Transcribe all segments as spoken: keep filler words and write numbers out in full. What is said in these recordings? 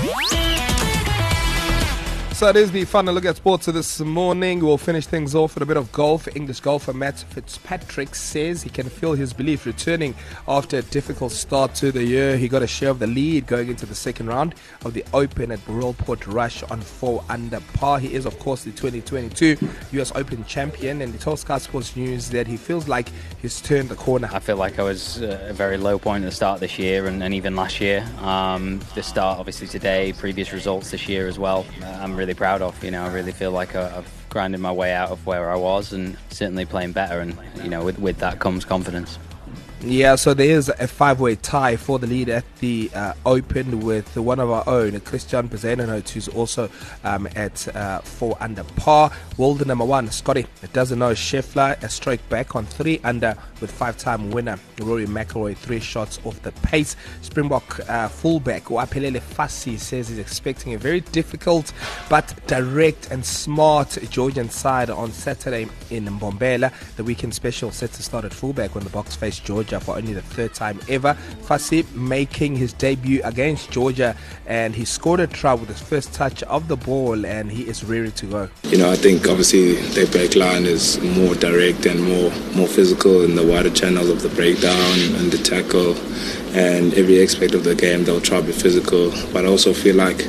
So it is the final look at sports this morning. We'll finish things off with a bit of golf. English golfer Matt Fitzpatrick says he can feel his belief returning after a difficult start to the year. He got a share of the lead going into the second round of the Open at Royal Portrush on four under par. He is, of course, the twenty twenty-two U S Open champion, and he told Sky Sports News that he feels like he's turned the corner. I feel like I was at a very low point at the start of this year and, and even last year. Um, the start, obviously, today, previous results this year as well. Uh, I'm really proud of. You know, I really feel like I've grinded my way out of where I was and certainly playing better, and you know, with, with that comes confidence. Yeah, so there is a five-way tie for the lead at the uh, Open with one of our own, Christian Bezuidenhout, who's also um, at uh, four under par. World number one, Scotty doesn't know Scheffler, a stroke back on three under with five-time winner Rory McIlroy, three shots off the pace. Springbok uh, fullback Wapelele Fassi says he's expecting a very difficult but direct and smart Georgian side on Saturday in Mbombela. The weekend special set to start at fullback when the Boks face Georgia for only the third time ever. Fassi making his debut against Georgia, and he scored a try with his first touch of the ball, and he is ready to go. You know, I think obviously their back line is more direct and more more physical in the wider channels of the breakdown and the tackle, and every aspect of the game they'll try to be physical, but I also feel like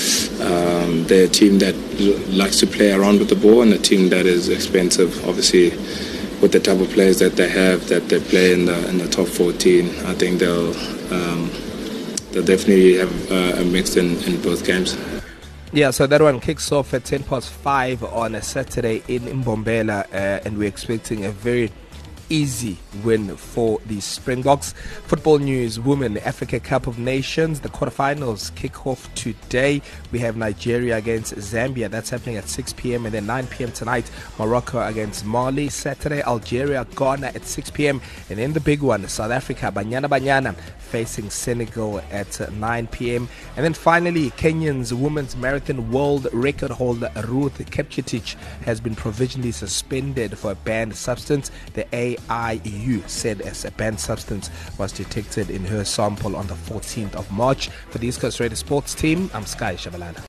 um, they're a team that likes to play around with the ball and a team that is expensive, obviously. With the type of players that they have, that they play in the in the top fourteen, I think they'll um, they'll definitely have uh, a mix in, in both games. Yeah, so that one kicks off at ten past five on a Saturday in Mbombela, uh, and we're expecting a very easy win for the Springboks. Football news, Women Africa Cup of Nations, the quarterfinals kick off today. We have Nigeria against Zambia, that's happening at six p.m. and then nine p.m. tonight, Morocco against Mali. Saturday, Algeria, Ghana at six p.m. and then the big one, South Africa, Banyana Banyana facing Senegal at nine p.m. and then finally, Kenyan's women's marathon world record holder Ruth Kipchirchir has been provisionally suspended for a banned substance. The A I U said as a banned substance was detected in her sample on the fourteenth of March. For the East Coast Radio Sports team, I'm Sky Shabalala.